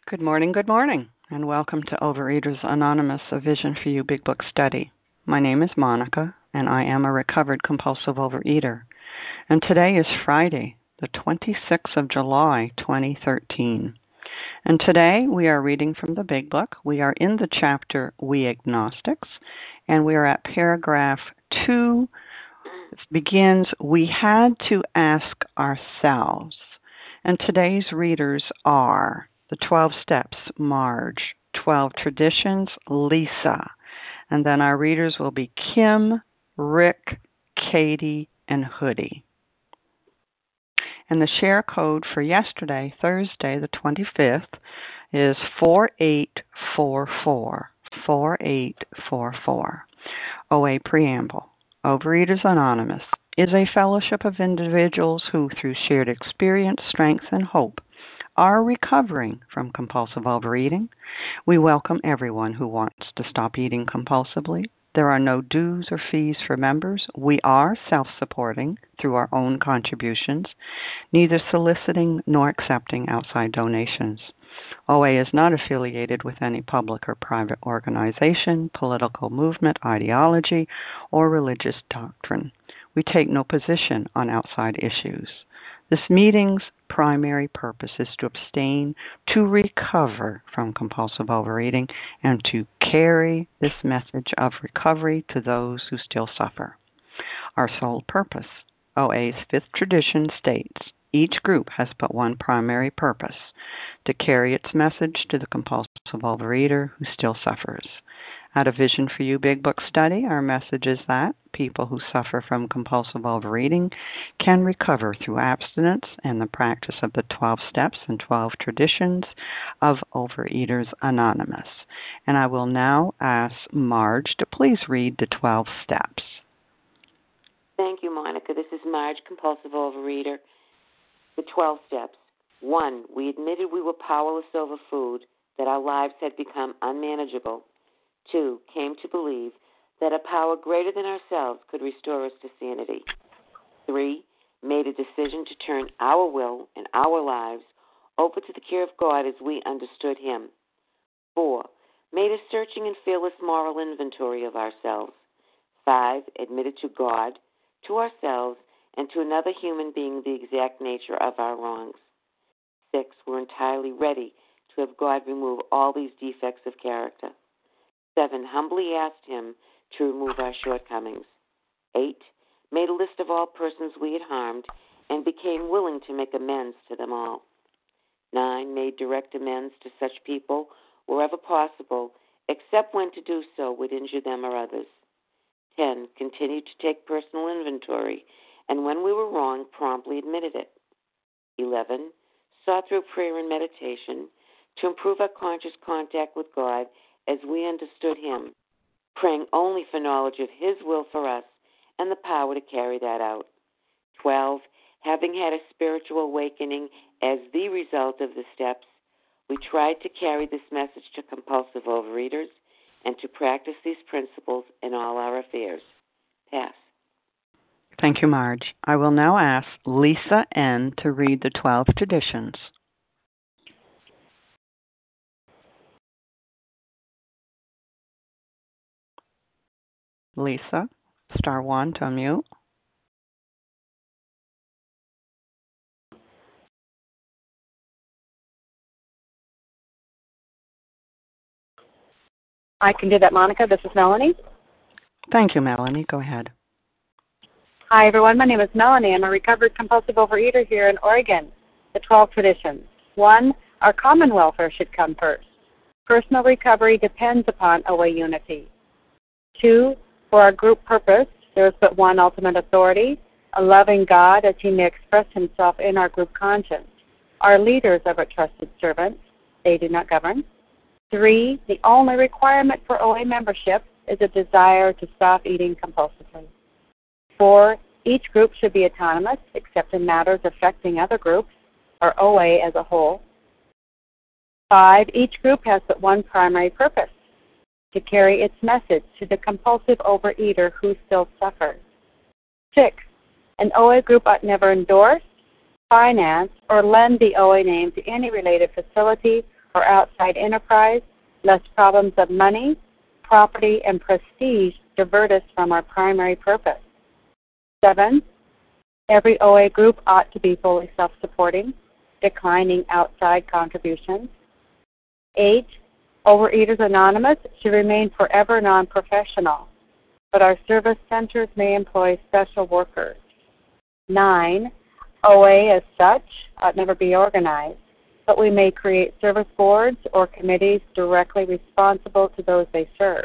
Good morning, and welcome to Overeaters Anonymous, a Vision for You Big Book study. My name is Monica, and I am a recovered compulsive overeater. And today is Friday, the 26th of July, 2013. And today we are reading from the Big Book. We are in the chapter We Agnostics, and we are at paragraph 2. It begins, We had to ask ourselves. And today's readers are the 12 Steps, Marge, 12 Traditions, Lisa. And then our readers will be Kim, Rick, Katie, and Hoodie. And the share code for yesterday, Thursday, the 25th, is 4844. 4844. OA Preamble. Overeaters Anonymous is a fellowship of individuals who, through shared experience, strength, and hope, are recovering from compulsive overeating. We welcome everyone who wants to stop eating compulsively. There are no dues or fees for members. We are self-supporting through our own contributions, neither soliciting nor accepting outside donations. OA is not affiliated with any public or private organization, political movement, ideology, or religious doctrine. We take no position on outside issues. This meeting's primary purpose is to abstain, to recover from compulsive overeating, and to carry this message of recovery to those who still suffer. Our sole purpose, OA's fifth tradition states, each group has but one primary purpose, to carry its message to the compulsive overeater who still suffers. At a Vision for You Big Book study, our message is that people who suffer from compulsive overeating can recover through abstinence and the practice of the 12 steps and 12 traditions of Overeaters Anonymous. And I will now ask Marge to please read the 12 steps. Thank you, Monica. This is Marge, compulsive overeater. The 12 steps. 1. We admitted we were powerless over food, that our lives had become unmanageable. 2. Came to believe that a power greater than ourselves could restore us to sanity. 3. Made a decision to turn our will and our lives over to the care of God as we understood Him. 4. Made a searching and fearless moral inventory of ourselves. 5. Admitted to God, to ourselves, and to another human being the exact nature of our wrongs. 6. We're entirely ready to have God remove all these defects of character. 7. Humbly asked Him to remove our shortcomings. 8. Made a list of all persons we had harmed and became willing to make amends to them all. 9. Made direct amends to such people wherever possible, except when to do so would injure them or others. 10. Continued to take personal inventory, and when we were wrong, promptly admitted it. 11. Saw through prayer and meditation to improve our conscious contact with God as we understood Him, praying only for knowledge of His will for us and the power to carry that out. 12. Having had a spiritual awakening as the result of the steps, we tried to carry this message to compulsive overeaters and to practice these principles in all our affairs. Pass. Thank you, Marge. I will now ask Lisa N. to read the 12 traditions. Lisa, star 1 to unmute. I can do that, Monica. This is Melanie. Thank you, Melanie. Go ahead. Hi, everyone. My name is Melanie. I'm a recovered compulsive overeater here in Oregon. The 12 traditions. 1, our common welfare should come first. Personal recovery depends upon OA unity. 2, for our group purpose, there is but one ultimate authority, a loving God as He may express Himself in our group conscience. Our leaders are but trusted servants. They do not govern. 3, the only requirement for OA membership is a desire to stop eating compulsively. 4, each group should be autonomous except in matters affecting other groups, or OA as a whole. 5, each group has but one primary purpose, to carry its message to the compulsive overeater who still suffers. 6, an OA group ought never endorse, finance, or lend the OA name to any related facility for outside enterprise, lest problems of money, property, and prestige divert us from our primary purpose. 7, every OA group ought to be fully self-supporting, declining outside contributions. 8, Overeaters Anonymous should remain forever non-professional, but our service centers may employ special workers. 9, OA as such ought never be organized, but we may create service boards or committees directly responsible to those they serve.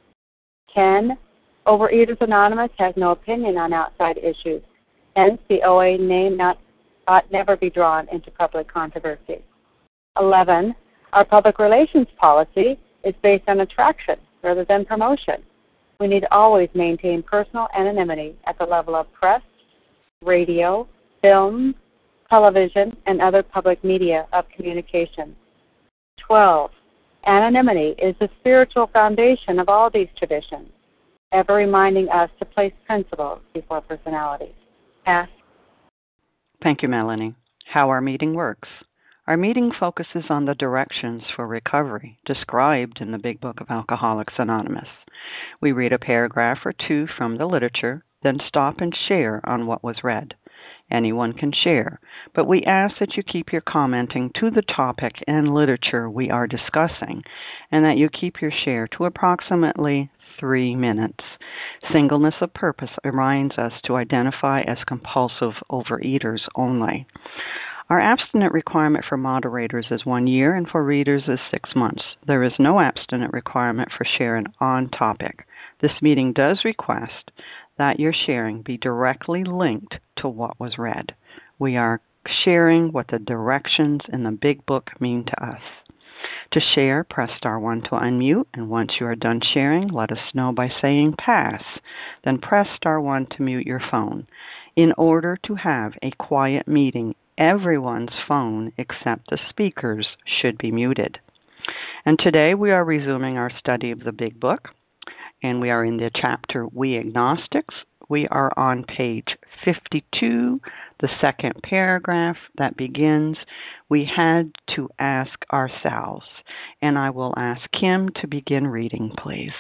10, Overeaters Anonymous has no opinion on outside issues, hence the OA name ought never be drawn into public controversy. 11, our public relations policy is based on attraction rather than promotion. We need to always maintain personal anonymity at the level of press, radio, film, television, and other public media of communication. 12, anonymity is the spiritual foundation of all these traditions, ever reminding us to place principles before personalities. Pass. Thank you, Melanie. How our meeting works. Our meeting focuses on the directions for recovery described in the Big Book of Alcoholics Anonymous. We read a paragraph or two from the literature, then stop and share on what was read. Anyone can share, but we ask that you keep your commenting to the topic and literature we are discussing, and that you keep your share to approximately 3 minutes. Singleness of purpose reminds us to identify as compulsive overeaters only. Our abstinent requirement for moderators is 1 year, and for readers is 6 months. There is no abstinent requirement for sharing on topic. This meeting does request that your sharing be directly linked to what was read. We are sharing what the directions in the Big Book mean to us. To share, press *1 to unmute, and once you are done sharing, let us know by saying pass. Then press *1 to mute your phone. In order to have a quiet meeting, everyone's phone except the speaker's should be muted. And today we are resuming our study of the Big Book, and we are in the chapter We Agnostics. We are on page 52, the second paragraph that begins, we had to ask ourselves. And I will ask Kim to begin reading, please.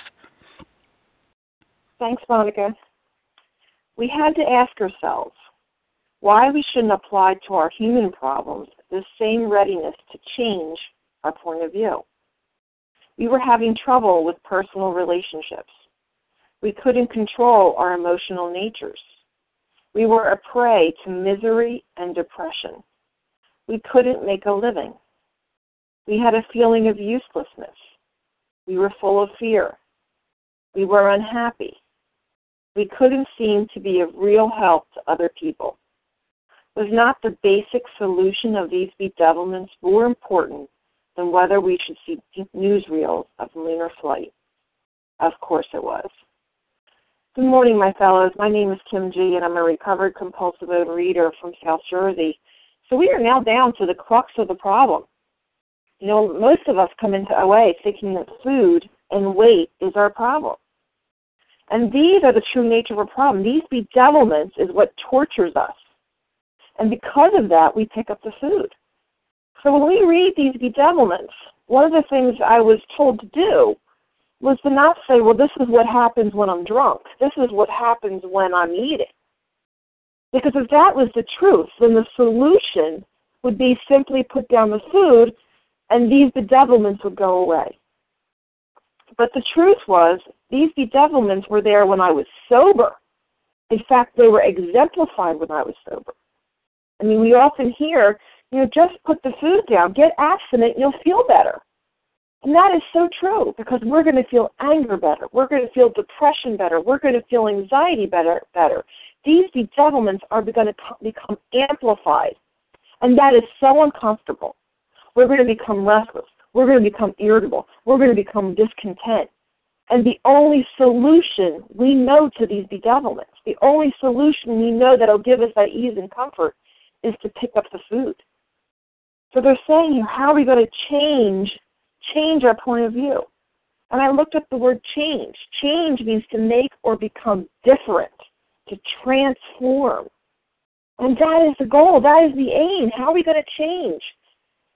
Thanks, Monica. We had to ask ourselves why we shouldn't apply to our human problems the same readiness to change our point of view. We were having trouble with personal relationships. We couldn't control our emotional natures. We were a prey to misery and depression. We couldn't make a living. We had a feeling of uselessness. We were full of fear. We were unhappy. We couldn't seem to be of real help to other people. Was not the basic solution of these bedevilments more important than whether we should see newsreels of lunar flight? Of course it was. Good morning, my fellows. My name is Kim G., and I'm a recovered compulsive overeater from South Jersey. So we are now down to the crux of the problem. You know, most of us come into OA thinking that food and weight is our problem. And these are the true nature of our problem. These bedevilments is what tortures us. And because of that, we pick up the food. So when we read these bedevilments, one of the things I was told to do was to not say, well, this is what happens when I'm drunk. This is what happens when I'm eating. Because if that was the truth, then the solution would be simply put down the food and these bedevilments would go away. But the truth was, these bedevilments were there when I was sober. In fact, they were exemplified when I was sober. I mean, we often hear, just put the food down, get abstinent, you'll feel better. And that is so true, because we're going to feel anger better. We're going to feel depression better. We're going to feel anxiety better. These bedevilments are going to become amplified, and that is so uncomfortable. We're going to become restless. We're going to become irritable. We're going to become discontent. And the only solution we know to these bedevilments, the only solution we know that will give us that ease and comfort is to pick up the food. So they're saying here, how are we going to change our point of view? And I looked up the word change. Change means to make or become different, to transform. And that is the goal. That is the aim. How are we going to change?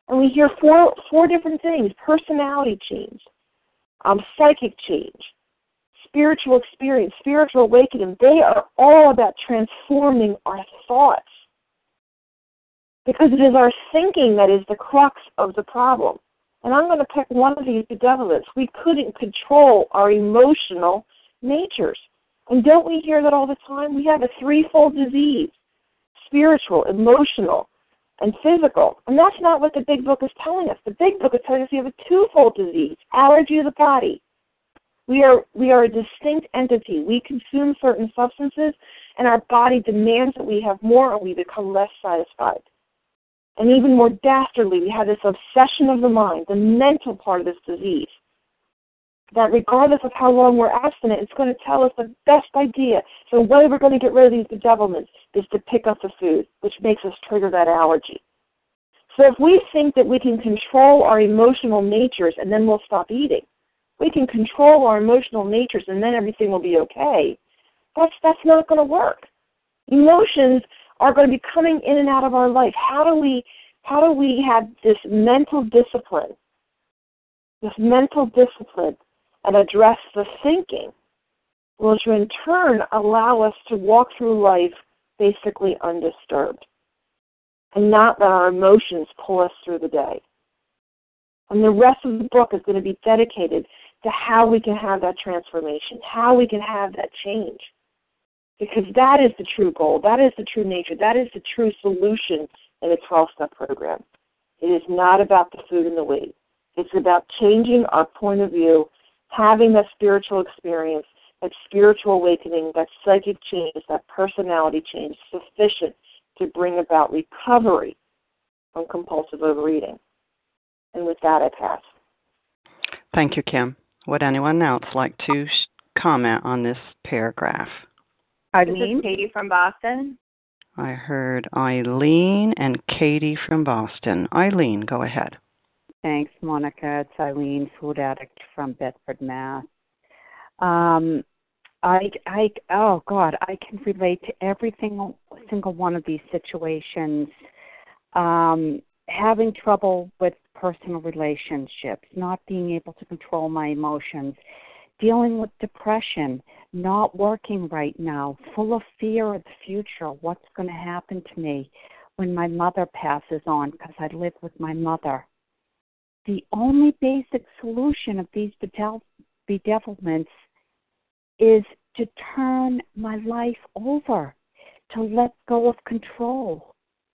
And we hear four different things: personality change, psychic change, spiritual experience, spiritual awakening. They are all about transforming our thoughts, because it is our thinking that is the crux of the problem. And I'm going to pick one of these bedevilments. We couldn't control our emotional natures. And don't we hear that all the time? We have a threefold disease: spiritual, emotional, and physical. And that's not what the big book is telling us. The big book is telling us we have a twofold disease: allergy to the body. We are a distinct entity. We consume certain substances, and our body demands that we have more, and we become less satisfied. And even more dastardly, we have this obsession of the mind, the mental part of this disease, that regardless of how long we're abstinent, it's going to tell us the best idea. So the way we're going to get rid of these bedevilments is to pick up the food, which makes us trigger that allergy. So if we think that we can control our emotional natures and then we'll stop eating, we can control our emotional natures and then everything will be okay, that's not going to work. Emotions are going to be coming in and out of our life. How do we have this mental discipline and address the thinking? Will to in turn allow us to walk through life basically undisturbed and not let our emotions pull us through the day. And the rest of the book is going to be dedicated to how we can have that transformation, how we can have that change. Because that is the true goal. That is the true nature. That is the true solution in the 12-step program. It is not about the food and the weight. It's about changing our point of view, having that spiritual experience, that spiritual awakening, that psychic change, that personality change sufficient to bring about recovery from compulsive overeating. And with that, I pass. Thank you, Kim. Would anyone else like to comment on this paragraph? Eileen? This is Katie from Boston. I heard Eileen and Katie from Boston. Eileen, go ahead. Thanks, Monica. It's Eileen, food addict from Bedford, Mass. I can relate to every single one of these situations. Having trouble with personal relationships, not being able to control my emotions, dealing with depression, not working right now, full of fear of the future, what's going to happen to me when my mother passes on, because I live with my mother. The only basic solution of these bedevilments is to turn my life over, to let go of control.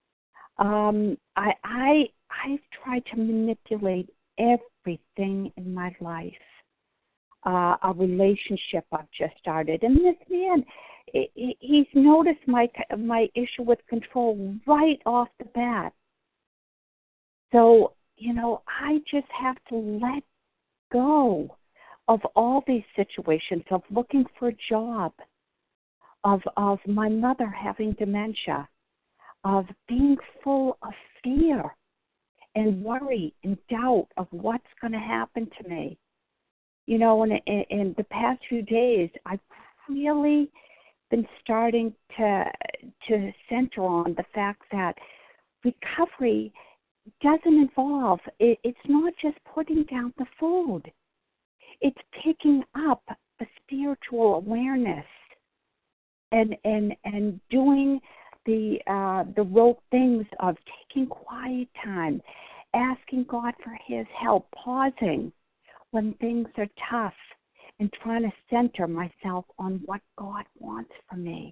I've tried to manipulate everything in my life. A relationship I've just started, and this man, he's noticed my issue with control right off the bat. So, I just have to let go of all these situations, of looking for a job, of my mother having dementia, of being full of fear and worry and doubt of what's going to happen to me. In the past few days, I've really been starting to center on the fact that recovery doesn't involve, it's not just putting down the food. It's picking up a spiritual awareness and doing the rote things of taking quiet time, asking God for His help, pausing when things are tough, and trying to center myself on what God wants from me.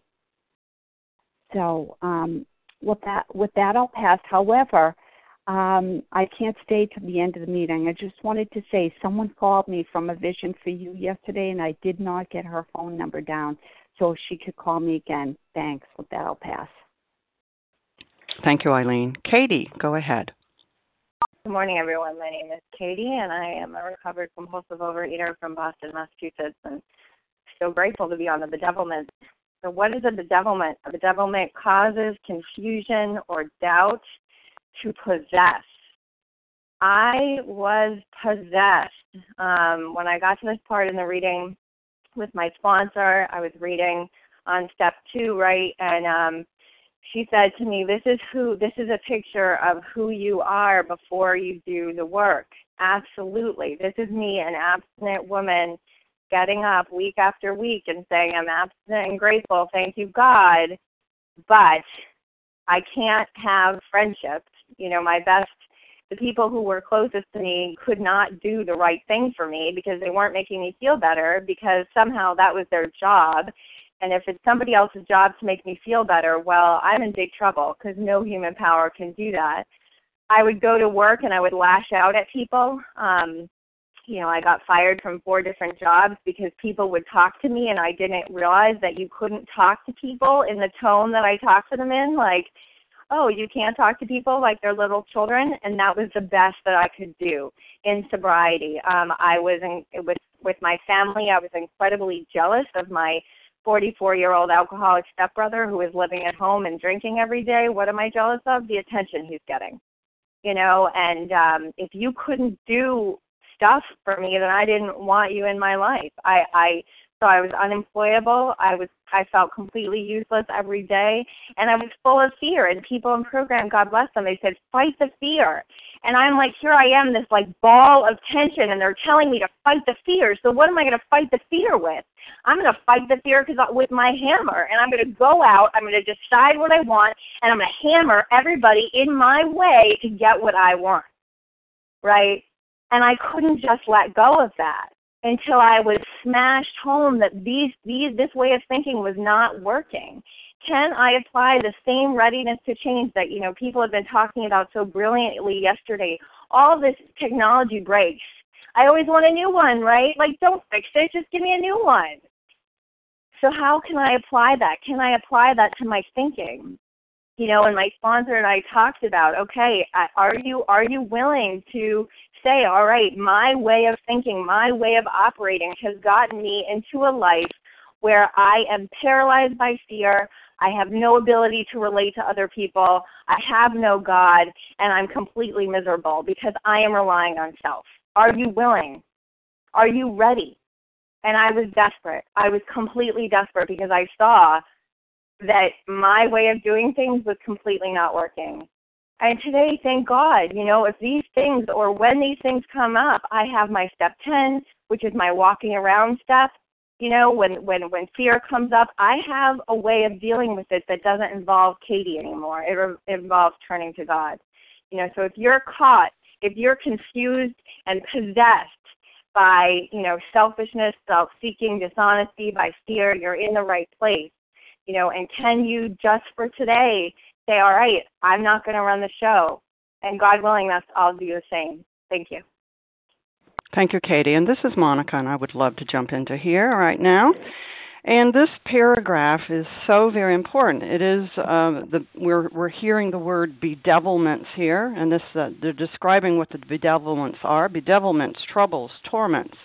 So with that, I'll pass. However, I can't stay to the end of the meeting. I just wanted to say someone called me from A Vision for You yesterday, and I did not get her phone number down, so if she could call me again. Thanks. With that, I'll pass. Thank you, Eileen. Katie, go ahead. Good morning, everyone. My name is Katie, and I am a recovered compulsive overeater from Boston, Massachusetts, and so grateful to be on the bedevilment. So what is a bedevilment? A bedevilment causes confusion or doubt to possess. I was possessed. When I got to this part in the reading with my sponsor, I was reading on step 2, right? And she said to me, this is a picture of who you are before you do the work. Absolutely. This is me, an abstinent woman, getting up week after week and saying, I'm abstinent and grateful, thank you, God, but I can't have friendships. You know, the people who were closest to me could not do the right thing for me because they weren't making me feel better, because somehow that was their job. And if it's somebody else's job to make me feel better, well, I'm in big trouble because no human power can do that. I would go to work and I would lash out at people. You know, I got fired from 4 different jobs because people would talk to me and I didn't realize that you couldn't talk to people in the tone that I talked to them in, like, oh, you can't talk to people like they're little children, and that was the best that I could do in sobriety. With my family, I was incredibly jealous of my 44-year-old alcoholic stepbrother who is living at home and drinking every day. What am I jealous of? The attention he's getting. You know, and if you couldn't do stuff for me, then I didn't want you in my life. So I was unemployable. I felt completely useless every day, and I was full of fear. And people in program, God bless them, they said, fight the fear. And I'm like, here I am, this like ball of tension, and they're telling me to fight the fear. So what am I going to fight the fear with? I'm going to fight the fear with my hammer, and I'm going to go out, I'm going to decide what I want, and I'm going to hammer everybody in my way to get what I want, right? And I couldn't just let go of that until I was smashed home that this way of thinking was not working. Can I apply the same readiness to change that, you know, people have been talking about so brilliantly yesterday? All this technology breaks. I always want a new one, right? Like, don't fix it, just give me a new one. So how can I apply that? Can I apply that to my thinking? You know, and my sponsor and I talked about, okay, are you willing to say, all right, my way of thinking, my way of operating has gotten me into a life where I am paralyzed by fear, I have no ability to relate to other people, I have no God, and I'm completely miserable because I am relying on self. Are you willing? Are you ready? And I was desperate. I was completely desperate because I saw that my way of doing things was completely not working. And today, thank God, you know, if these things or when these things come up, I have my step 10, which is my walking around step. You know, when fear comes up, I have a way of dealing with it that doesn't involve Katie anymore. It involves turning to God. You know, so if you're caught, if you're confused and possessed by, you know, selfishness, self-seeking, dishonesty, by fear, you're in the right place. You know, and can you just for today say, all right, I'm not going to run the show, and God willing, I'll do the same. Thank you. Thank you, Katie. And this is Monica, and I would love to jump into here right now. And this paragraph is so very important. It is we're hearing the word bedevilments here, and this they're describing what the bedevilments are: bedevilments, troubles, torments.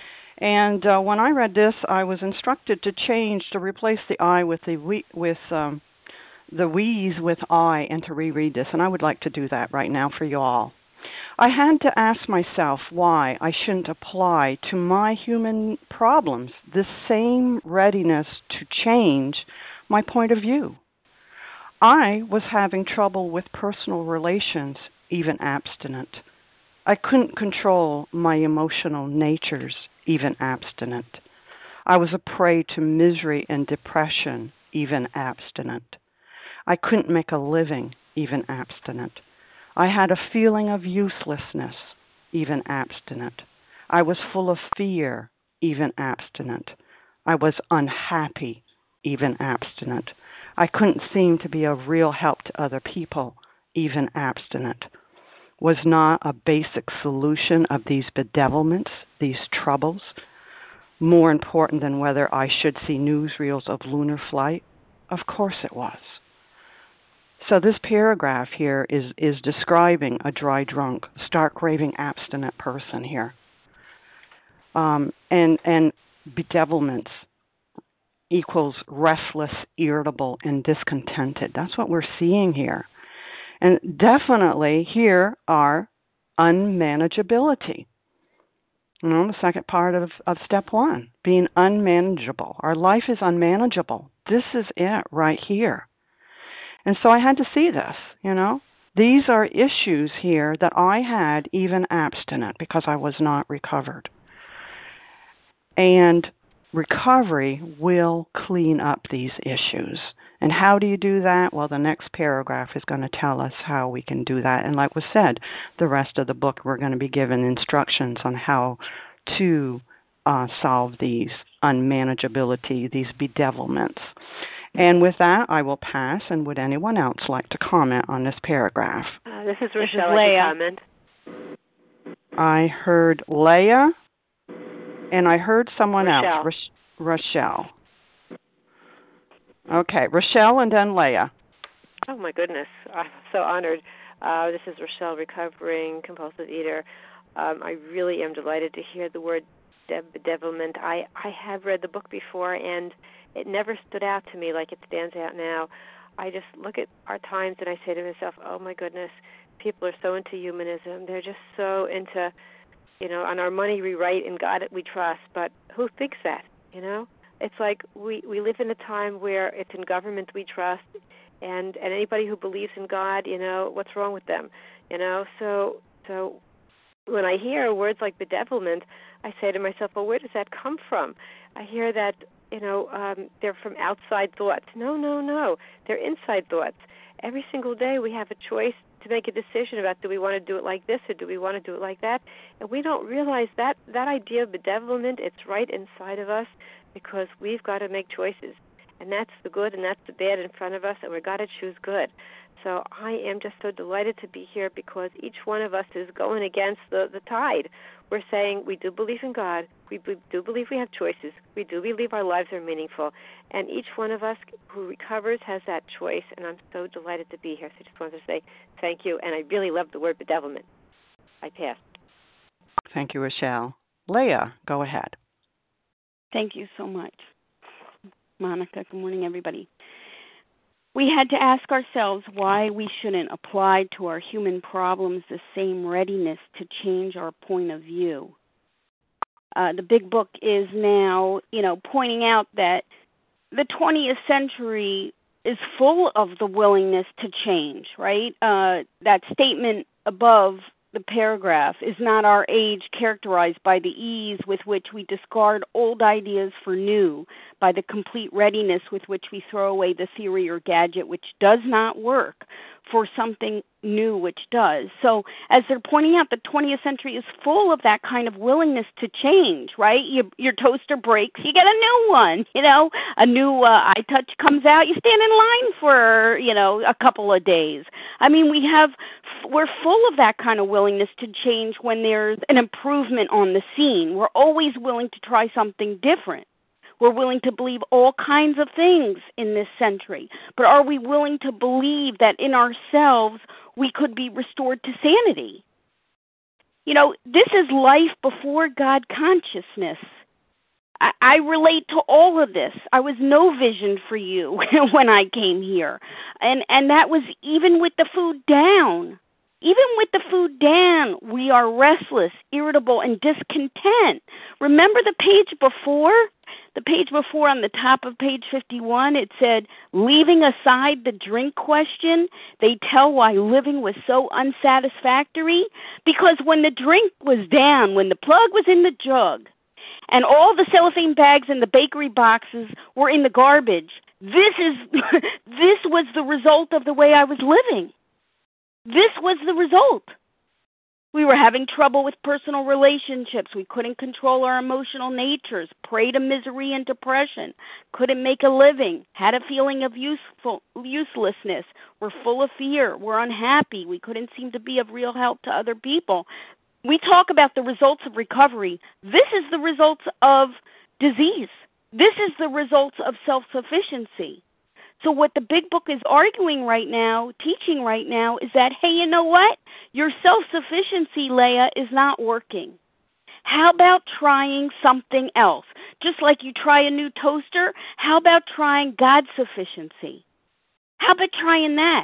And when I read this, I was instructed to replace the I with the we's with I, and to reread this. And I would like to do that right now for you all. I had to ask myself why I shouldn't apply to my human problems this same readiness to change my point of view. I was having trouble with personal relations, even abstinent. I couldn't control my emotional natures, even abstinent. I was a prey to misery and depression, even abstinent. I couldn't make a living, even abstinent. I had a feeling of uselessness, even abstinent. I was full of fear, even abstinent. I was unhappy, even abstinent. I couldn't seem to be of real help to other people, even abstinent. Was not a basic solution of these bedevilments, these troubles, more important than whether I should see newsreels of lunar flight? Of course it was. So this paragraph here is describing a dry drunk, stark raving abstinent person here. And bedevilments equals restless, irritable, and discontented. That's what we're seeing here. And definitely here are unmanageability. You know, the second part of step 1, being unmanageable. Our life is unmanageable. This is it right here. And so I had to see this, you know. These are issues here that I had even abstinent because I was not recovered. And recovery will clean up these issues. And how do you do that? Well, the next paragraph is going to tell us how we can do that. And like was said, the rest of the book we're going to be given instructions on how to solve these unmanageability, these bedevilments. And with that, I will pass. And would anyone else like to comment on this paragraph? This is Rochelle. Leah. Comment. I heard Leah, and I heard someone Rochelle. else. Rochelle. Okay, Rochelle and then Leah. Oh, my goodness. I'm so honored. This is Rochelle, recovering compulsive eater. I really am delighted to hear the word bedevilment. I have read the book before, and it never stood out to me like it stands out now. I just look at our times and I say to myself, oh, my goodness, people are so into humanism. They're just so into, on our money we write, in God we trust. But who thinks that, It's like we live in a time where it's in government we trust, and anybody who believes in God, what's wrong with them, So when I hear words like bedevilment, I say to myself, well, where does that come from? I hear that, they're from outside thoughts. No. They're inside thoughts. Every single day we have a choice to make a decision about, do we want to do it like this or do we want to do it like that? And we don't realize that idea of bedevilment, it's right inside of us, because we've got to make choices. And that's the good and that's the bad in front of us, and we've got to choose good. So I am just so delighted to be here, because each one of us is going against the tide. We're saying we do believe in God. We do believe we have choices. We do believe our lives are meaningful. And each one of us who recovers has that choice, and I'm so delighted to be here. So I just wanted to say thank you, and I really love the word bedevilment. I pass. Thank you, Rochelle. Leah, go ahead. Thank you so much, Monica. Good morning, everybody. We had to ask ourselves why we shouldn't apply to our human problems the same readiness to change our point of view. The big book is now, pointing out that the 20th century is full of the willingness to change, right? That statement above the paragraph, is not our age characterized by the ease with which we discard old ideas for new, by the complete readiness with which we throw away the theory or gadget which does not work for something new which does. So as they're pointing out, the 20th century is full of that kind of willingness to change, right? Your toaster breaks, you get a new one, a new iTouch comes out, you stand in line for, a couple of days. I mean, we're full of that kind of willingness to change when there's an improvement on the scene. We're always willing to try something different. We're willing to believe all kinds of things in this century. But are we willing to believe that in ourselves we could be restored to sanity? This is life before God consciousness. I relate to all of this. I was no vision for you when I came here. And that was even with the food down. Even with the food down, we are restless, irritable, and discontent. Remember the page before? The page before, on the top of page 51, it said, leaving aside the drink question, they tell why living was so unsatisfactory. Because when the drink was down, when the plug was in the jug, and all the cellophane bags and the bakery boxes were in the garbage, this was the result of the way I was living. This was the result. We were having trouble with personal relationships. We couldn't control our emotional natures, prey to misery and depression, couldn't make a living, had a feeling of uselessness. We're full of fear. We're unhappy. We couldn't seem to be of real help to other people. We talk about the results of recovery. This is the results of disease. This is the results of self-sufficiency. So what the big book is arguing right now, teaching right now, is that, hey, you know what? Your self-sufficiency, Leah, is not working. How about trying something else? Just like you try a new toaster, how about trying God's sufficiency? How about trying that?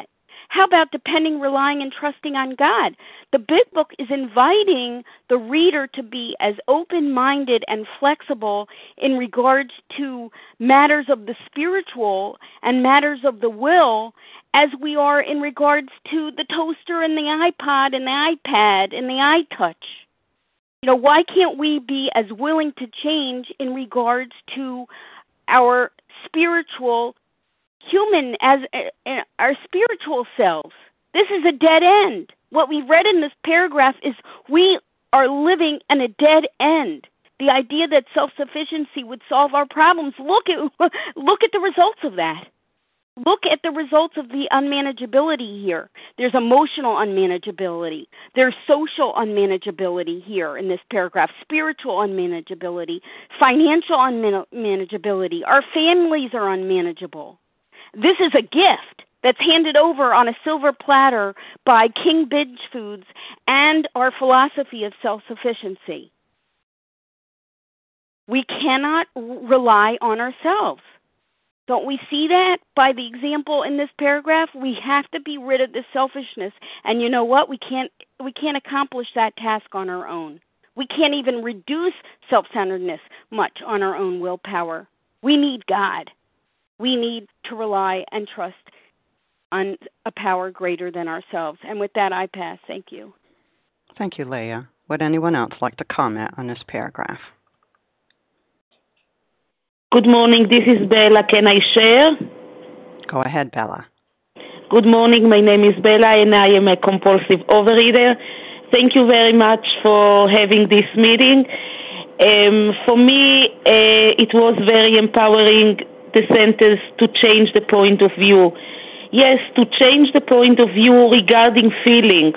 How about depending, relying, and trusting on God? The Big Book is inviting the reader to be as open-minded and flexible in regards to matters of the spiritual and matters of the will as we are in regards to the toaster and the iPod and the iPad and the iTouch. Why can't we be as willing to change in regards to our spiritual human, as our spiritual selves? This is a dead end. What we read in this paragraph is we are living in a dead end. The idea that self-sufficiency would solve our problems, look at the results of that. Look at the results of the unmanageability here. There's emotional unmanageability. There's social unmanageability here in this paragraph, spiritual unmanageability, financial unmanageability. Our families are unmanageable. This is a gift that's handed over on a silver platter by King Binge Foods and our philosophy of self-sufficiency. We cannot rely on ourselves. Don't we see that by the example in this paragraph? We have to be rid of the selfishness. And you know what? We can't accomplish that task on our own. We can't even reduce self-centeredness much on our own willpower. We need God. We need to rely and trust on a power greater than ourselves. And with that, I pass. Thank you. Thank you, Leah. Would anyone else like to comment on this paragraph? Good morning, this is Bella. Can I share? Go ahead, Bella. Good morning, my name is Bella and I am a compulsive overeater. Thank you very much for having this meeting. For me, it was very empowering, the sentence, to change the point of view. Yes, to change the point of view regarding feelings.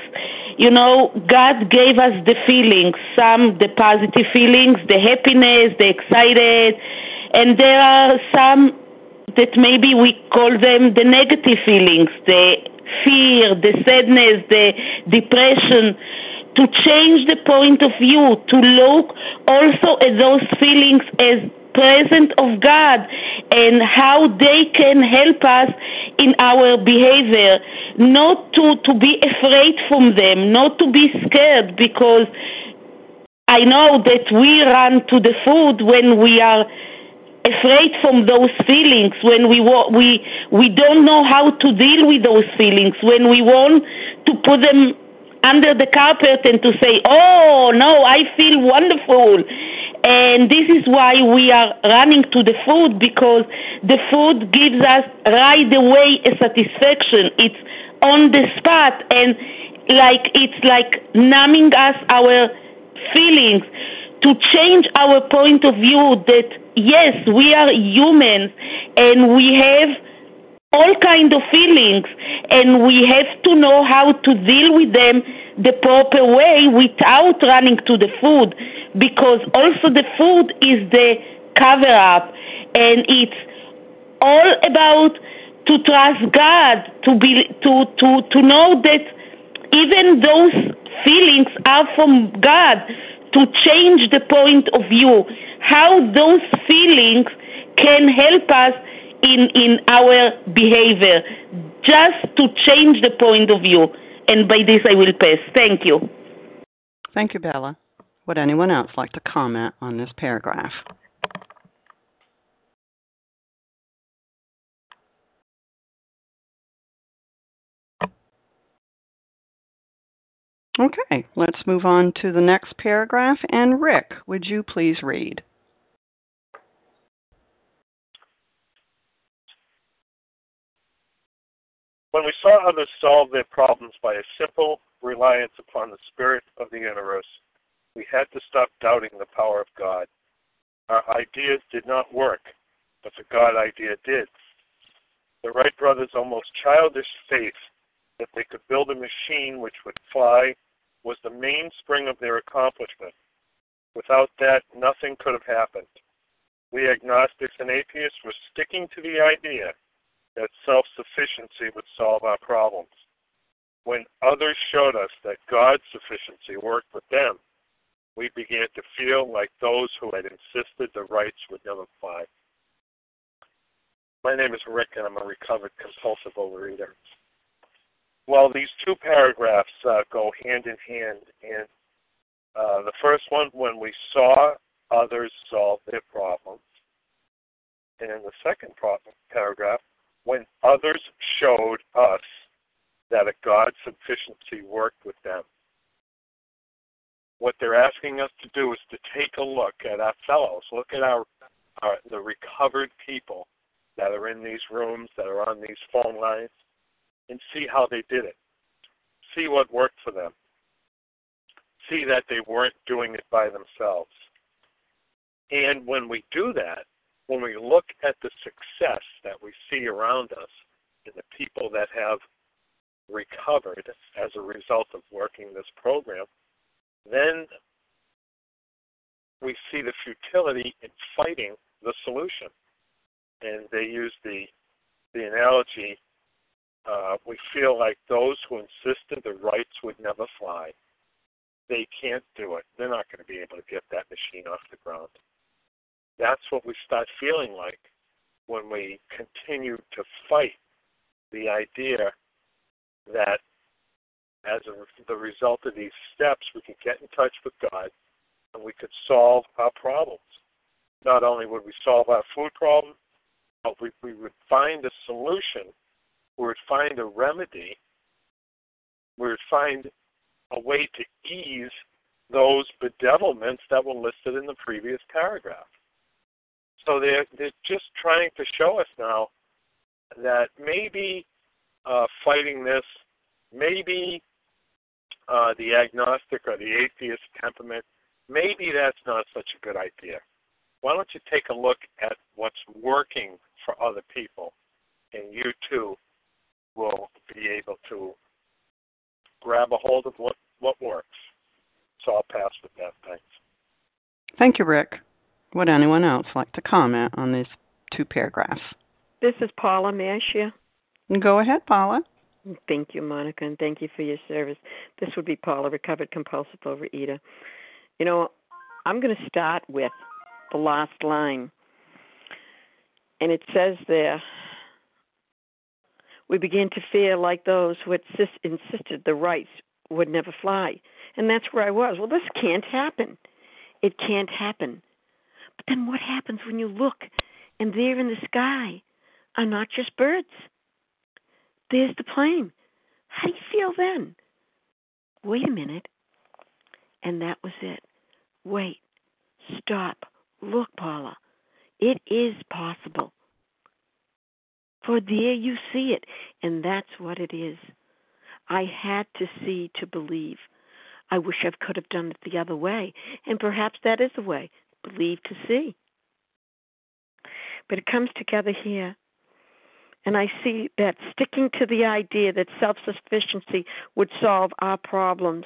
God gave us the feelings, some the positive feelings, the happiness, the excited, and there are some that maybe we call them the negative feelings, the fear, the sadness, the depression. To change the point of view, to look also at those feelings as present of God and how they can help us in our behavior, not to be afraid from them, not to be scared, because I know that we run to the food when we are afraid from those feelings, when we don't know how to deal with those feelings, when we want to put them under the carpet and to say, oh, no, I feel wonderful. And this is why we are running to the food, because the food gives us right away a satisfaction. It's on the spot, and it's like numbing us our feelings. To change our point of view that, yes, we are humans and we have all kinds of feelings, and we have to know how to deal with them the proper way without running to the food, because also the food is the cover-up, and it's all about to trust God, to know that even those feelings are from God, to change the point of view, how those feelings can help us in our behavior, just to change the point of view. And by this I will pass. Thank you. Thank you, Bella. Would anyone else like to comment on this paragraph? Okay, let's move on to the next paragraph. And Rick, would you please read? When we saw others solve their problems by a simple reliance upon the spirit of the universe, we had to stop doubting the power of God. Our ideas did not work, but the God idea did. The Wright brothers' almost childish faith that they could build a machine which would fly was the mainspring of their accomplishment. Without that, nothing could have happened. We agnostics and atheists were sticking to the idea that self-sufficiency would solve our problems. When others showed us that God's sufficiency worked with them, we began to feel like those who had insisted the Wrights would never fly. My name is Rick, and I'm a recovered compulsive overeater. Well, these two paragraphs go hand in hand. And the first one, when we saw others solve their problems. And the second paragraph, when others showed us that a God sufficiency worked with them. What they're asking us to do is to take a look at our fellows, look at the recovered people that are in these rooms, that are on these phone lines, and see how they did it. See what worked for them. See that they weren't doing it by themselves. And when we do that, when we look at the success that we see around us in the people that have recovered as a result of working this program, then we see the futility in fighting the solution. And they use the analogy, we feel like those who insisted the rights would never fly. They can't do it. They're not going to be able to get that machine off the ground. That's what we start feeling like when we continue to fight the idea that as the result of these steps, we could get in touch with God and we could solve our problems. Not only would we solve our food problem, but we would find a solution, we would find a remedy, we would find a way to ease those bedevilments that were listed in the previous paragraph. So they're just trying to show us now that maybe fighting this, maybe the agnostic or the atheist temperament, maybe that's not such a good idea. Why don't you take a look at what's working for other people, and you too will be able to grab a hold of what works. So I'll pass with that. Thanks. Thank you, Rick. Would anyone else like to comment on these two paragraphs? This is Paula. May I share? Go ahead, Paula. Thank you, Monica, and thank you for your service. This would be Paula, recovered compulsive overeater. You know, I'm going to start with the last line. And it says there, we begin to feel like those who had insisted the rights would never fly. And that's where I was. Well, this can't happen. It can't happen. But then what happens when you look and there in the sky are not just birds? There's the plane. How do you feel then? Wait a minute. And that was it. Wait. Stop. Look, Paula. It is possible. For there you see it. And that's what it is. I had to see to believe. I wish I could have done it the other way. And perhaps that is the way. Believe to see. But it comes together here. And I see that sticking to the idea that self-sufficiency would solve our problems.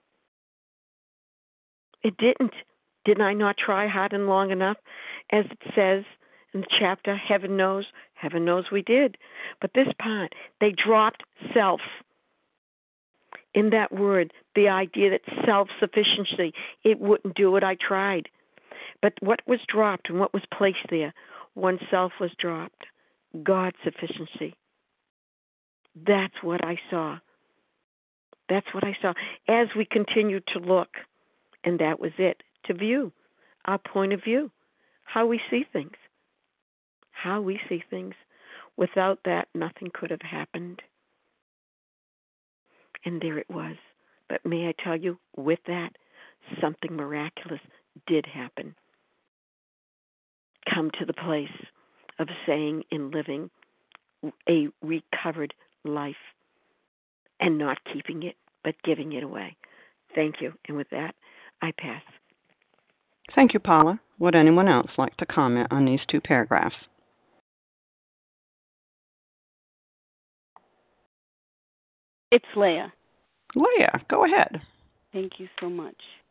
It didn't. Did I not try hard and long enough? As it says in the chapter, heaven knows we did. But this part, they dropped self. In that word, the idea that self-sufficiency, it wouldn't do it, I tried. But what was dropped and what was placed there? One self was dropped. God's sufficiency. That's what I saw. That's what I saw. As we continued to look, and that was it, to view, our point of view, how we see things. How we see things. Without that, nothing could have happened. And there it was. But may I tell you, with that, something miraculous did happen. Come to the place of saying and living a recovered life and not keeping it, but giving it away. Thank you. And with that, I pass. Thank you, Paula. Would anyone else like to comment on these two paragraphs? It's Leah. Leah, go ahead. Thank you so much.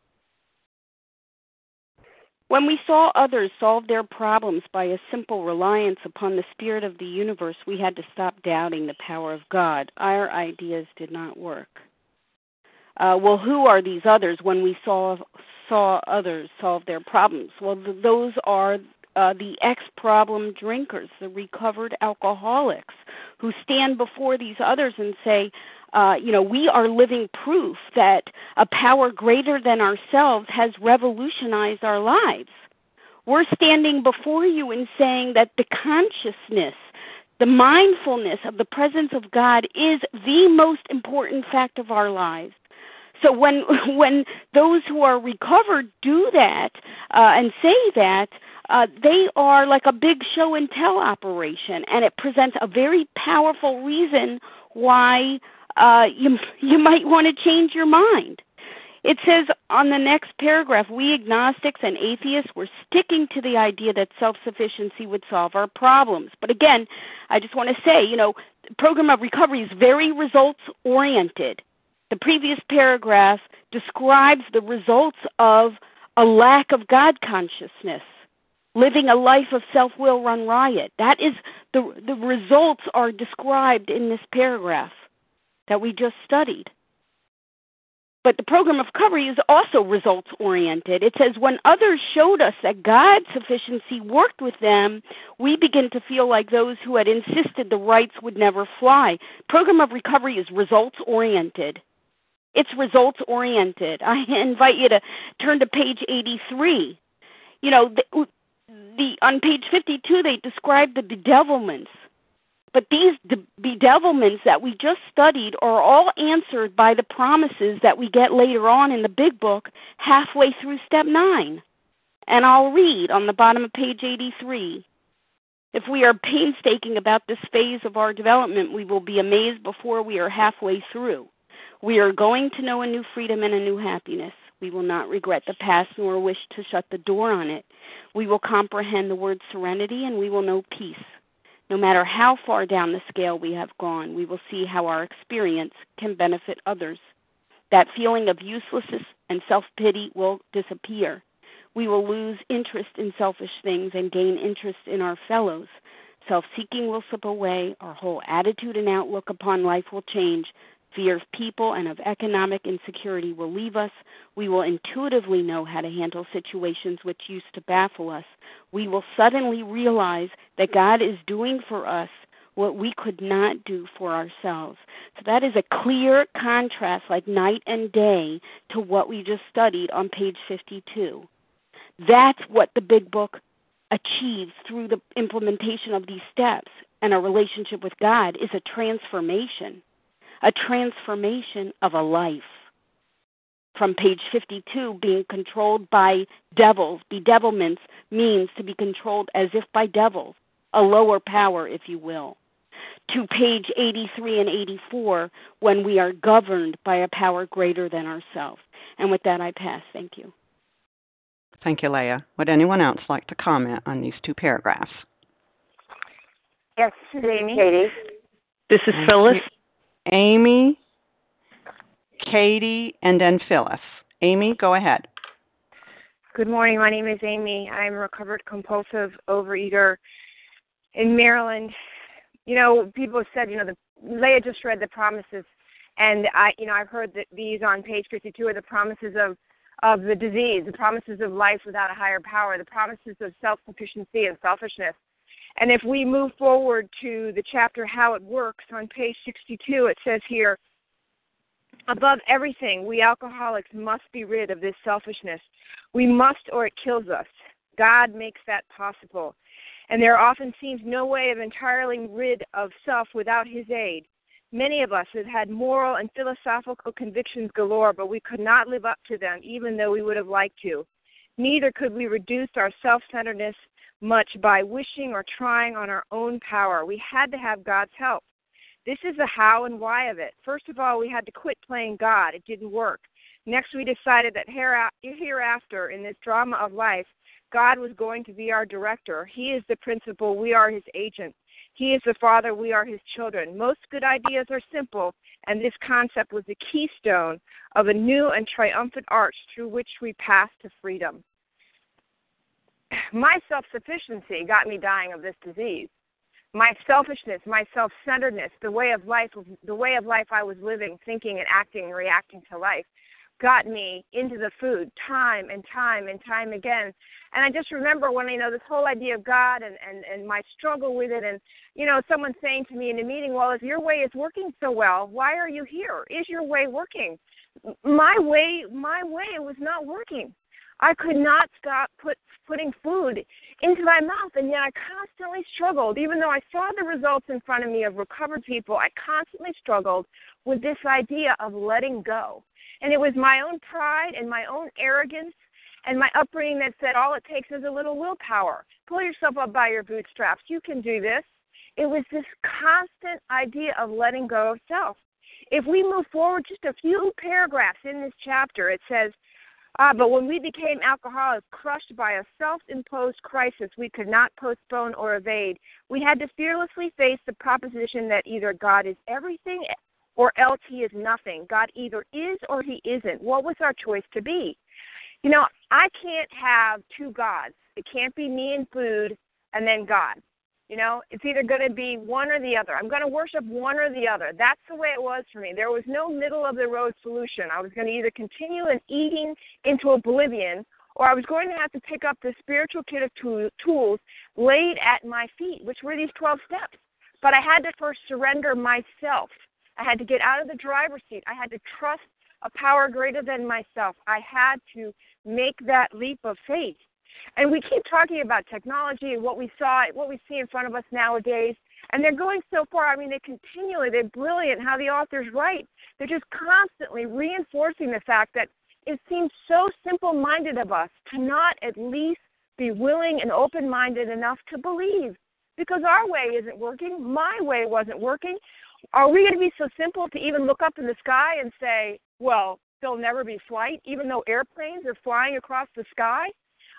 When we saw others solve their problems by a simple reliance upon the spirit of the universe, we had to stop doubting the power of God. Our ideas did not work. Well, who are these others when we saw others solve their problems? Well, those are the ex-problem drinkers, the recovered alcoholics, who stand before these others and say, we are living proof that a power greater than ourselves has revolutionized our lives. We're standing before you and saying that the consciousness, the mindfulness of the presence of God is the most important fact of our lives. So when those who are recovered do that and say that, they are like a big show and tell operation, and it presents a very powerful reason why you might want to change your mind. It says on the next paragraph, we agnostics and atheists were sticking to the idea that self-sufficiency would solve our problems. But again, I just want to say, the program of recovery is very results-oriented. The previous paragraph describes the results of a lack of God consciousness, living a life of self-will run riot. That is, the results are described in this paragraph that we just studied. But the program of recovery is also results-oriented. It says, when others showed us that God's sufficiency worked with them, we begin to feel like those who had insisted the rights would never fly. Program of recovery is results-oriented. It's results-oriented. I invite you to turn to page 83. On page 52, they describe the bedevilments. But these bedevilments that we just studied are all answered by the promises that we get later on in the big book halfway through step 9. And I'll read on the bottom of page 83. If we are painstaking about this phase of our development, we will be amazed before we are halfway through. We are going to know a new freedom and a new happiness. We will not regret the past nor wish to shut the door on it. We will comprehend the word serenity and we will know peace. No matter how far down the scale we have gone, we will see how our experience can benefit others. That feeling of uselessness and self-pity will disappear. We will lose interest in selfish things and gain interest in our fellows. Self-seeking will slip away. Our whole attitude and outlook upon life will change. Fear of people and of economic insecurity will leave us. We will intuitively know how to handle situations which used to baffle us. We will suddenly realize that God is doing for us what we could not do for ourselves. So that is a clear contrast, like night and day, to what we just studied on page 52. That's what the big book achieves through the implementation of these steps. And a relationship with God is a transformation of a life. From page 52, being controlled by devils, bedevilments, means to be controlled as if by devils, a lower power, if you will. To page 83 and 84, when we are governed by a power greater than ourselves. And with that, I pass. Thank you. Thank you, Leah. Would anyone else like to comment on these two paragraphs? Yes, this is Amy. Katie. This is Phyllis. Amy, Katie, and then Phyllis. Amy, go ahead. Good morning. My name is Amy. I'm a recovered compulsive overeater in Maryland. People have said, Leah just read the promises, and I've heard that these on page 52 are the promises of the disease, the promises of life without a higher power, the promises of self-sufficiency and selfishness. And if we move forward to the chapter How It Works on page 62, it says here, above everything, we alcoholics must be rid of this selfishness. We must, or it kills us. God makes that possible. And there often seems no way of entirely rid of self without his aid. Many of us have had moral and philosophical convictions galore, but we could not live up to them, even though we would have liked to. Neither could we reduce our self-centeredness much by wishing or trying on our own power. We had to have God's help. This is the how and why of it. First of all, we had to quit playing God. It didn't work. Next, we decided that hereafter, in this drama of life, God was going to be our director. He is the principal. We are his agent. He is the father. We are his children. Most good ideas are simple, and this concept was the keystone of a new and triumphant arch through which we pass to freedom. My self-sufficiency got me dying of this disease. My selfishness, my self-centeredness, the way of life I was living, thinking and acting and reacting to life, got me into the food time and time and time again. And I just remember when, this whole idea of God and my struggle with it, and, someone saying to me in a meeting, well, if your way is working so well, why are you here? Is your way working? My way was not working. I could not stop putting food into my mouth, and yet I constantly struggled. Even though I saw the results in front of me of recovered people, I constantly struggled with this idea of letting go. And it was my own pride and my own arrogance and my upbringing that said all it takes is a little willpower. Pull yourself up by your bootstraps. You can do this. It was this constant idea of letting go of self. If we move forward just a few paragraphs in this chapter, it says, but when we became alcoholics, crushed by a self-imposed crisis we could not postpone or evade, we had to fearlessly face the proposition that either God is everything or else he is nothing. God either is or he isn't. What was our choice to be? I can't have two gods. It can't be me and food and then God. It's either going to be one or the other. I'm going to worship one or the other. That's the way it was for me. There was no middle-of-the-road solution. I was going to either continue in eating into oblivion, or I was going to have to pick up the spiritual kit of tools laid at my feet, which were these 12 steps. But I had to first surrender myself. I had to get out of the driver's seat. I had to trust a power greater than myself. I had to make that leap of faith. And we keep talking about technology and what we see in front of us nowadays, and they're going so far. They're brilliant how the authors write. They're just constantly reinforcing the fact that it seems so simple-minded of us to not at least be willing and open-minded enough to believe, because our way isn't working. My way wasn't working. Are we going to be so simple to even look up in the sky and say, well, there'll never be flight, even though airplanes are flying across the sky?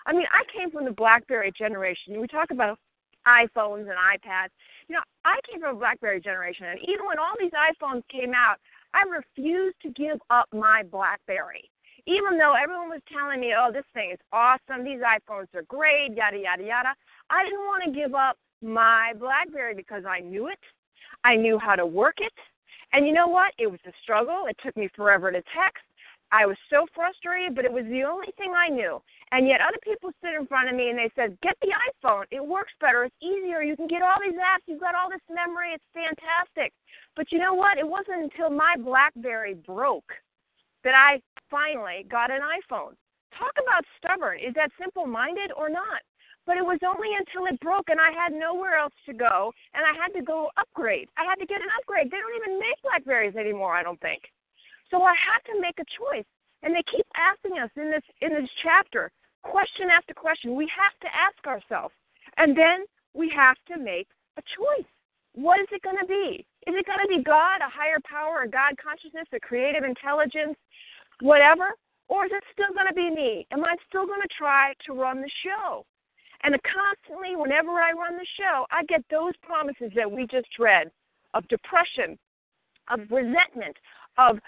I came from the BlackBerry generation. We talk about iPhones and iPads. I came from a BlackBerry generation, and even when all these iPhones came out, I refused to give up my BlackBerry. Even though everyone was telling me, oh, this thing is awesome, these iPhones are great, yada, yada, yada, I didn't want to give up my BlackBerry because I knew it. I knew how to work it. And you know what? It was a struggle. It took me forever to text. I was so frustrated, but it was the only thing I knew. And yet other people stood in front of me and they said, get the iPhone. It works better. It's easier. You can get all these apps. You've got all this memory. It's fantastic. But you know what? It wasn't until my BlackBerry broke that I finally got an iPhone. Talk about stubborn. Is that simple-minded or not? But it was only until it broke and I had nowhere else to go, and I had to go upgrade. I had to get an upgrade. They don't even make BlackBerries anymore, I don't think. So I had to make a choice. And they keep asking us in this chapter, question after question. We have to ask ourselves. And then we have to make a choice. What is it going to be? Is it going to be God, a higher power, a God consciousness, a creative intelligence, whatever? Or is it still going to be me? Am I still going to try to run the show? And constantly, whenever I run the show, I get those promises that we just read of depression, of resentment, of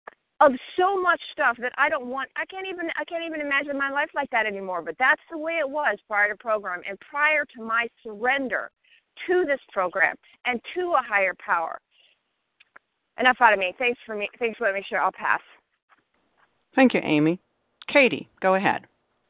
so much stuff that I don't want. I can't even imagine my life like that anymore. But that's the way it was prior to program and prior to my surrender to this program and to a higher power. Enough out of me. Thanks for letting me share. I'll pass. Thank you, Amy. Katie, go ahead.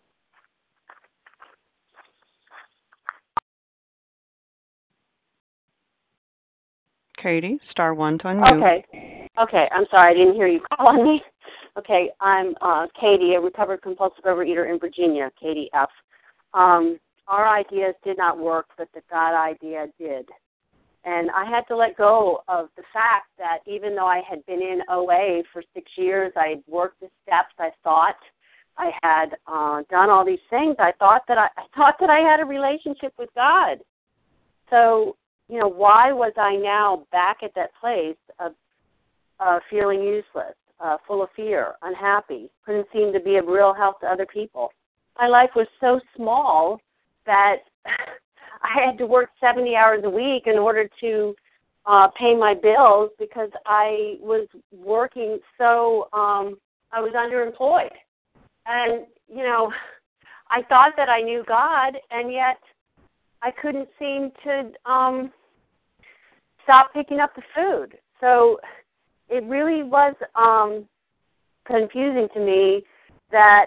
Katie, star one to unmute. Okay, I'm sorry, I didn't hear you call on me. Okay, I'm Katie, a recovered compulsive overeater in Virginia, Katie F. Our ideas did not work, but the God idea did. And I had to let go of the fact that even though I had been in OA for 6 years, I had worked the steps, I thought I had done all these things. I thought that I had a relationship with God. So, why was I now back at that place of feeling useless, full of fear, unhappy, couldn't seem to be of real help to other people? My life was so small that I had to work 70 hours a week in order to pay my bills because I was working so, I was underemployed. And, I thought that I knew God, and yet I couldn't seem to stop picking up the food. So it really was confusing to me that,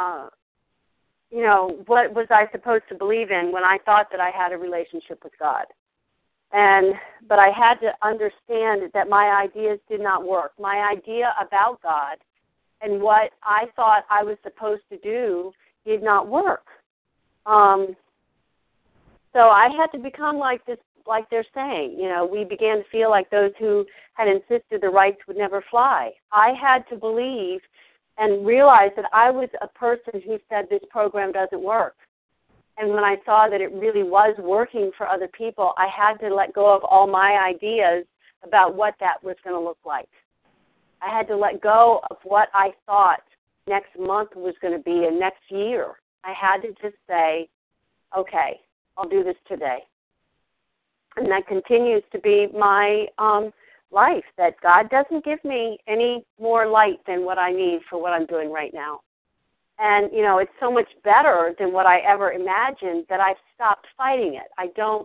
what was I supposed to believe in when I thought that I had a relationship with God? But I had to understand that my ideas did not work. My idea about God and what I thought I was supposed to do did not work. So I had to become like this, like they're saying. We began to feel like those who had insisted the rights would never fly. I had to believe and realize that I was a person who said this program doesn't work. And when I saw that it really was working for other people, I had to let go of all my ideas about what that was going to look like. I had to let go of what I thought next month was going to be and next year. I had to just say, okay, I'll do this today. And that continues to be my life, that God doesn't give me any more light than what I need for what I'm doing right now. And, it's so much better than what I ever imagined that I've stopped fighting it. I don't,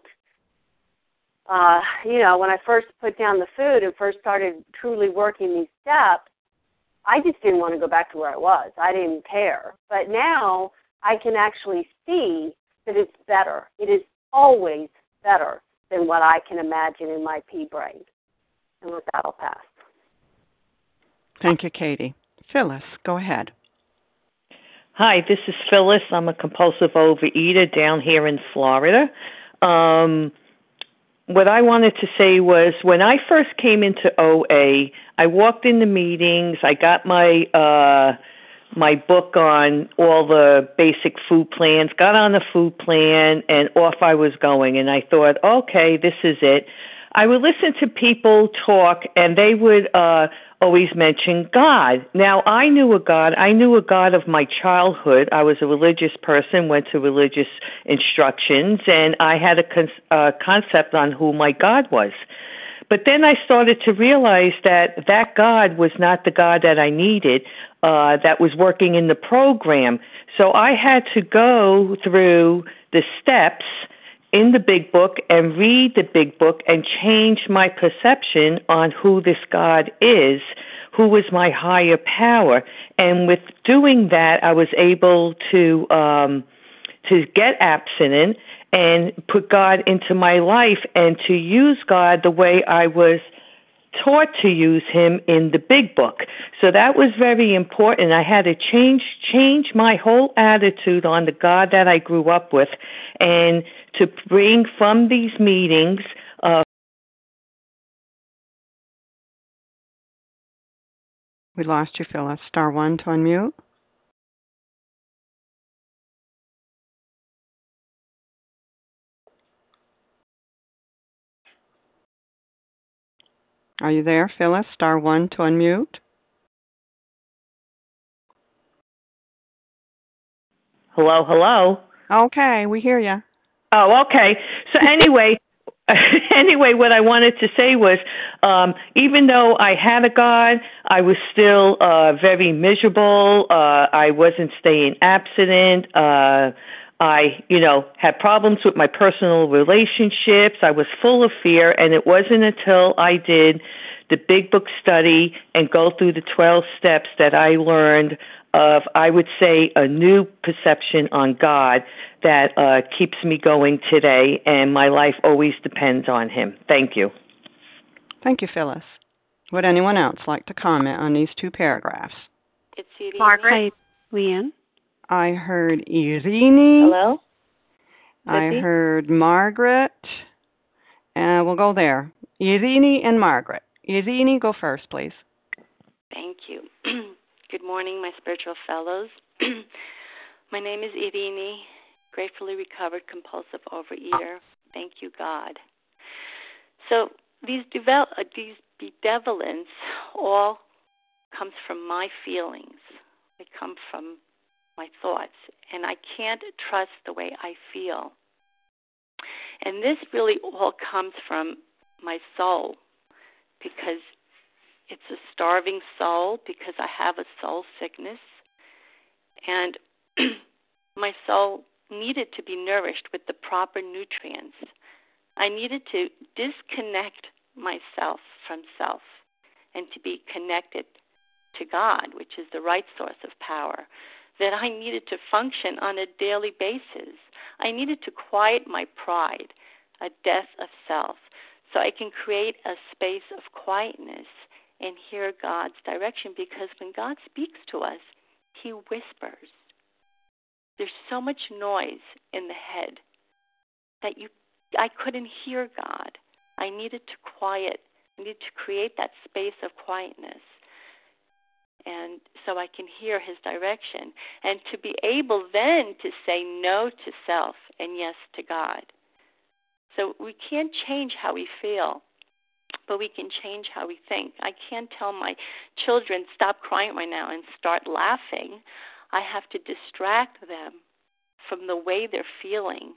when I first put down the food and first started truly working these steps, I just didn't want to go back to where I was. I didn't care. But now I can actually see that it's better. It is always better than what I can imagine in my pea brain. And with that, I'll pass. Thank you, Katie. Phyllis, go ahead. Hi, this is Phyllis. I'm a compulsive overeater down here in Florida. What I wanted to say was when I first came into OA, I walked in the meetings. I got my book on all the basic food plans, got on the food plan, and off I was going. And I thought, okay, this is it. I would listen to people talk, and they would always mention God. Now, I knew a God. I knew a God of my childhood. I was a religious person, went to religious instructions, and I had a concept on who my God was. But then I started to realize that God was not the God that I needed, that was working in the program. So I had to go through the steps in the big book and read the big book and change my perception on who this God is, who is my higher power. And with doing that, I was able to get abstinent and put God into my life and to use God the way I was taught to use him in the big book. So that was very important. I had to change my whole attitude on the God that I grew up with and to bring from these meetings We lost you, Phyllis. Star 1 to unmute. Are you there, Phyllis? Star 1 to unmute. Hello, hello. Okay, we hear you. Oh, okay. So anyway, what I wanted to say was, even though I had a God, I was still very miserable. I wasn't staying abstinent. I, had problems with my personal relationships. I was full of fear, and it wasn't until I did the Big Book study and go through the 12 steps that I learned of, I would say, a new perception on God that keeps me going today, and my life always depends on him. Thank you. Thank you, Phyllis. Would anyone else like to comment on these two paragraphs? It's Edie. Margaret. Hi, Leanne. I heard Irini. Hello? I heard Margaret. And we'll go there. Irini and Margaret. Irini, go first, please. Thank you. Good morning, my spiritual fellows. My name is Irini, gratefully recovered compulsive overeater. Thank you, God. So these bedevilants all comes from my feelings. They come from my thoughts, and I can't trust the way I feel. And this really all comes from my soul, because it's a starving soul, because I have a soul sickness, and my soul needed to be nourished with the proper nutrients. I needed to disconnect myself from self and to be connected to God, which is the right source of power, that I needed to function on a daily basis. I needed to quiet my pride, a death of self, so I can create a space of quietness and hear God's direction, because when God speaks to us, he whispers. There's so much noise in the head that I couldn't hear God. I needed to quiet. I needed to create that space of quietness, and so I can hear his direction, and to be able then to say no to self and yes to God. So we can't change how we feel, but we can change how we think. I can't tell my children, stop crying right now and start laughing. I have to distract them from the way they're feeling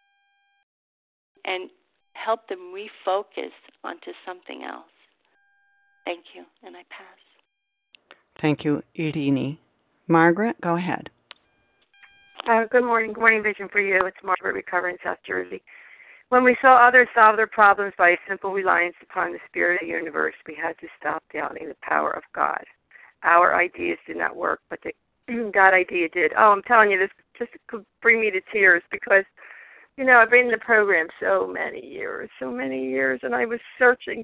and help them refocus onto something else. Thank you, and I pass. Thank you, Irini. Margaret, go ahead. Good morning. Good morning, Vision for You. It's Margaret, recovering South Jersey. When we saw others solve their problems by a simple reliance upon the spirit of the universe, we had to stop doubting the power of God. Our ideas did not work, but the God idea did. Oh, I'm telling you, this just could bring me to tears because, I've been in the program so many years, and I was searching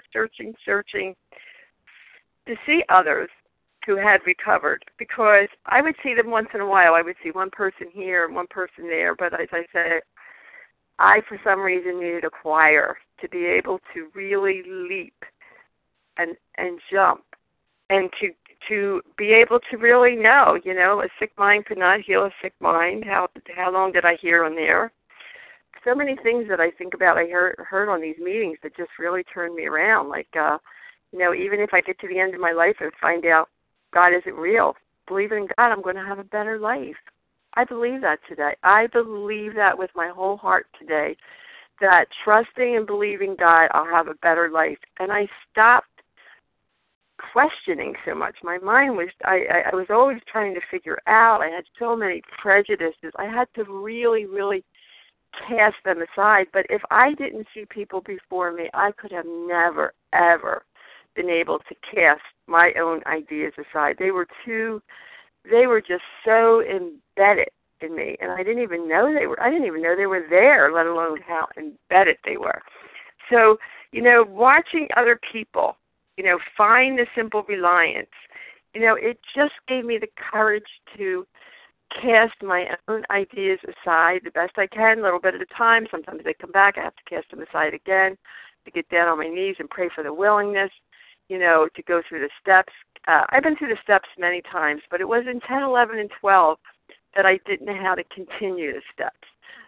to see others who had recovered, because I would see them once in a while. I would see one person here and one person there, but as I said, I, for some reason, needed a choir to be able to really leap and jump, and to be able to really know, a sick mind could not heal a sick mind. How long did I hear on there? So many things that I think about, I heard on these meetings that just really turned me around. Like, even if I get to the end of my life and find out God isn't real, believing in God, I'm going to have a better life. I believe that today. I believe that with my whole heart today, that trusting and believing God, I'll have a better life. And I stopped questioning so much. My mind was, I was always trying to figure out. I had so many prejudices. I had to really, really cast them aside. But if I didn't see people before me, I could have never, ever been able to cast my own ideas aside. They were just so embedded in me, and I didn't even know they were there, let alone how embedded they were. So, watching other people, find the simple reliance, it just gave me the courage to cast my own ideas aside the best I can, a little bit at a time. Sometimes they come back, I have to cast them aside again, to get down on my knees and pray for the willingness, to go through the steps. I've been through the steps many times, but it was in 10, 11, and 12 that I didn't know how to continue the steps.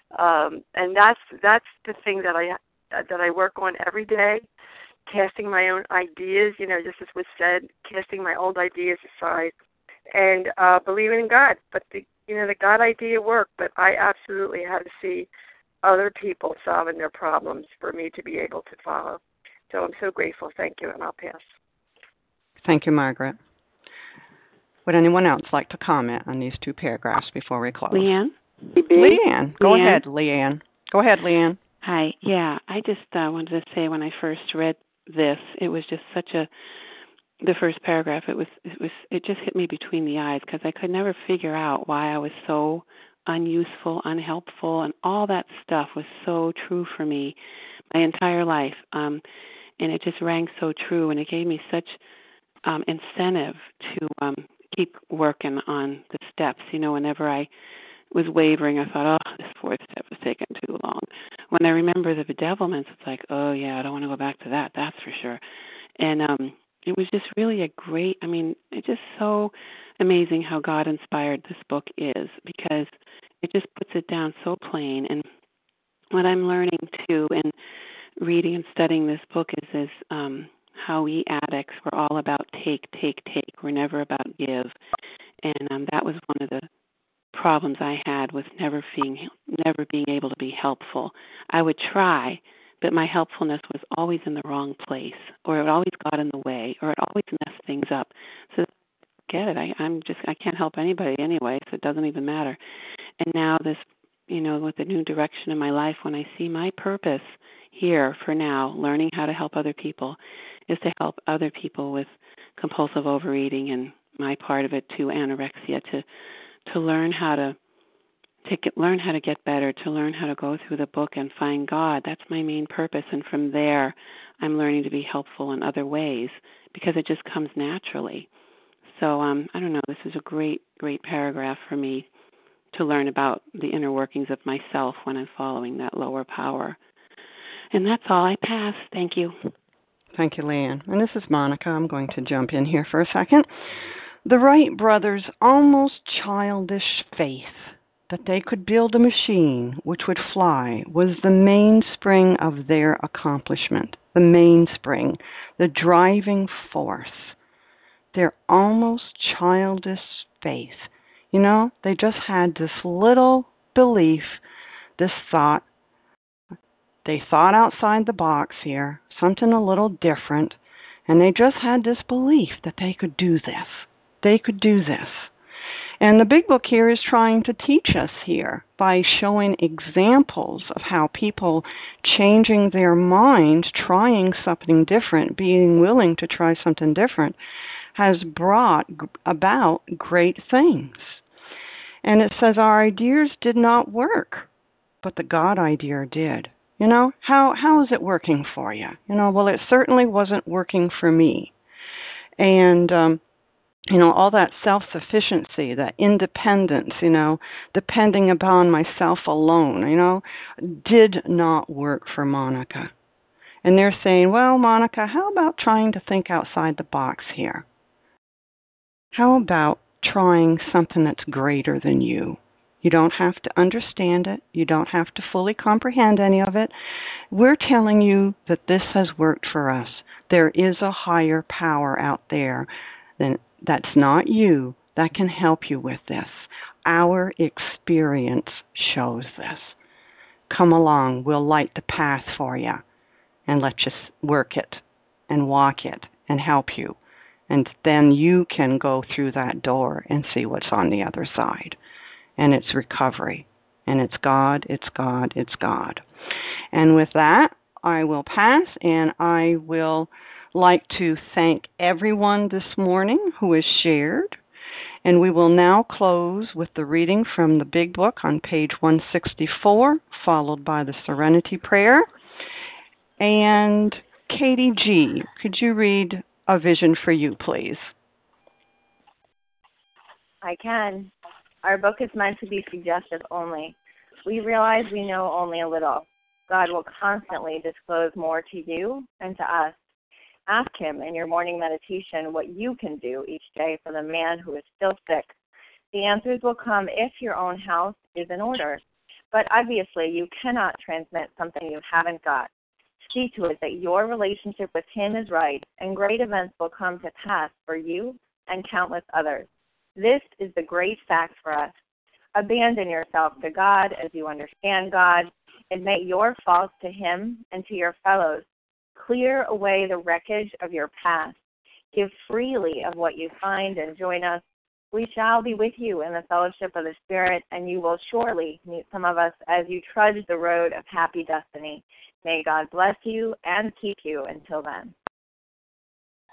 And that's the thing that I work on every day, casting my own ideas, just as was said, casting my old ideas aside, and believing in God. But the God idea worked, but I absolutely had to see other people solving their problems for me to be able to follow. So I'm so grateful. Thank you, and I'll pass. Thank you, Margaret. Would anyone else like to comment on these two paragraphs before we close? Leanne? Leanne. Go ahead, Leanne. Go ahead, Leanne. Hi. Yeah, I just wanted to say when I first read this, it was just the first paragraph, it just hit me between the eyes, because I could never figure out why I was so unuseful, unhelpful, and all that stuff was so true for me my entire life. And it just rang so true, and it gave me such incentive to keep working on the steps. Whenever I was wavering, I thought, this fourth step is taking too long. When I remember the bedevilments, it's like, oh, yeah, I don't want to go back to that, that's for sure. And it was just really it's just so amazing how God-inspired this book is, because it just puts it down so plain. And what I'm learning, too, in reading and studying this book is how we addicts, we're all about take. We're never about give. And that was one of the problems I had with never being able to be helpful. I would try, but my helpfulness was always in the wrong place, or it always got in the way, or it always messed things up. So get it. I can't help anybody anyway, so it doesn't even matter. And now this, with the new direction in my life, when I see my purpose here for now, learning how to help other people, is to help other people with compulsive overeating and my part of it to anorexia, to learn how to learn how to get better, to learn how to go through the book and find God. That's my main purpose. And from there, I'm learning to be helpful in other ways because it just comes naturally. So I don't know. This is a great, great paragraph for me to learn about the inner workings of myself when I'm following that lower power. And that's all. I pass. Thank you. Thank you, Leanne. And this is Monica. I'm going to jump in here for a second. The Wright brothers' almost childish faith that they could build a machine which would fly was the mainspring of their accomplishment, the mainspring, the driving force. Their almost childish faith. You know, they just had this little belief, this thought. They thought outside the box here, something a little different, and they just had this belief that they could do this. They could do this. And the big book here is trying to teach us here by showing examples of how people changing their minds, trying something different, being willing to try something different, has brought about great things. And it says our ideas did not work, but the God idea did. You know, how is it working for you? You know, well, it certainly wasn't working for me. And, you know, all that self-sufficiency, that independence, you know, depending upon myself alone, you know, did not work for Monica. And they're saying, well, Monica, how about trying to think outside the box here? How about trying something that's greater than you? You don't have to understand it. You don't have to fully comprehend any of it. We're telling you that this has worked for us. There is a higher power out there that's not you that can help you with this. Our experience shows this. Come along. We'll light the path for you and let you work it and walk it and help you. And then you can go through that door and see what's on the other side. And it's recovery. And it's God, it's God, it's God. And with that, I will pass, and I will like to thank everyone this morning who has shared. And we will now close with the reading from the Big Book on page 164, followed by the Serenity Prayer. And Katie G., could you read A Vision for You, please? I can. Our book is meant to be suggestive only. We realize we know only a little. God will constantly disclose more to you and to us. Ask Him in your morning meditation what you can do each day for the man who is still sick. The answers will come if your own house is in order. But obviously, you cannot transmit something you haven't got. See to it that your relationship with Him is right, and great events will come to pass for you and countless others. This is the great fact for us. Abandon yourself to God as you understand God. Admit your faults to Him and to your fellows. Clear away the wreckage of your past. Give freely of what you find and join us. We shall be with you in the fellowship of the Spirit, and you will surely meet some of us as you trudge the road of happy destiny. May God bless you and keep you until then.